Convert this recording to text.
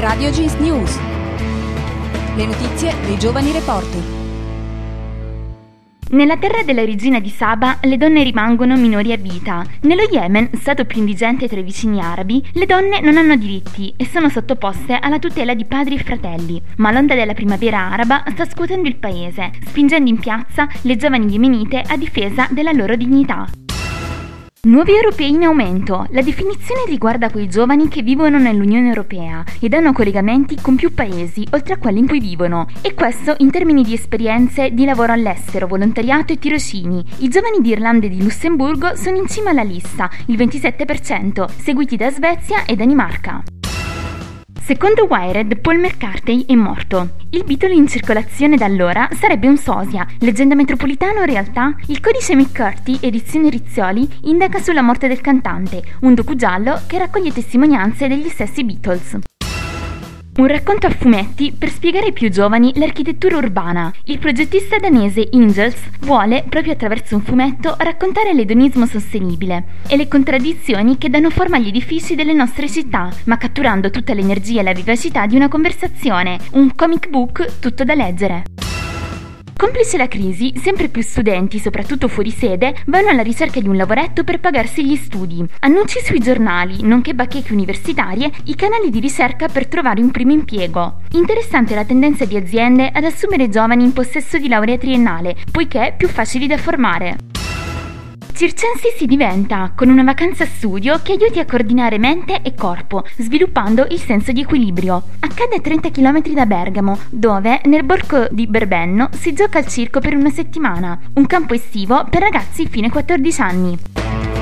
Radio Jeans News. Le notizie dei giovani reporter. Nella terra della regina di Saba le donne rimangono minori a vita. Nello Yemen, stato più indigente tra i vicini arabi, le donne non hanno diritti e sono sottoposte alla tutela di padri e fratelli. Ma l'onda della primavera araba sta scuotendo il paese, spingendo in piazza le giovani yemenite a difesa della loro dignità. Nuovi europei in aumento. La definizione riguarda quei giovani che vivono nell'Unione Europea ed hanno collegamenti con più paesi oltre a quelli in cui vivono, e questo in termini di esperienze di lavoro all'estero, volontariato e tirocini. I giovani di Irlanda e di Lussemburgo sono in cima alla lista, il 27%, seguiti da Svezia e Danimarca. Secondo Wired, Paul McCartney è morto. Il Beatle in circolazione da allora sarebbe un sosia. Leggenda metropolitana o realtà? Il codice McCarthy, edizione Rizzoli, indaga sulla morte del cantante, un docugiallo che raccoglie testimonianze degli stessi Beatles. Un racconto a fumetti per spiegare ai più giovani l'architettura urbana. Il progettista danese Ingels vuole, proprio attraverso un fumetto, raccontare l'edonismo sostenibile e le contraddizioni che danno forma agli edifici delle nostre città, ma catturando tutta l'energia e la vivacità di una conversazione, un comic book tutto da leggere. Complice la crisi, sempre più studenti, soprattutto fuori sede, vanno alla ricerca di un lavoretto per pagarsi gli studi. Annunci sui giornali, nonché bacheche universitarie, i canali di ricerca per trovare un primo impiego. Interessante la tendenza di aziende ad assumere giovani in possesso di laurea triennale, poiché più facili da formare. Circensi si diventa, con una vacanza studio che aiuti a coordinare mente e corpo, sviluppando il senso di equilibrio. Accade a 30 km da Bergamo, dove, nel borgo di Berbenno, si gioca al circo per una settimana, un campo estivo per ragazzi fino ai 14 anni.